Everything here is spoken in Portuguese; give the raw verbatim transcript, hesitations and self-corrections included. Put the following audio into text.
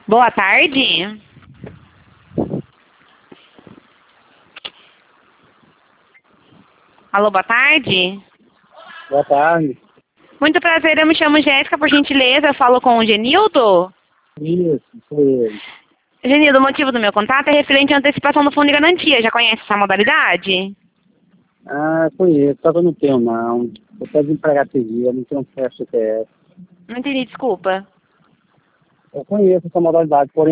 Boa tarde. Alô, boa tarde. Boa tarde. Muito prazer, eu me chamo Jéssica, por gentileza, eu falo com o Genildo. Isso, sou ele. Genildo, o motivo do meu contato é referente à antecipação do fundo de garantia. Já conhece essa modalidade? Ah, conheço, só que eu não tenho não. Eu estou desempregado esse dia, não tenho festa C P F. Não entendi, desculpa. Eu conheço essa modalidade, porém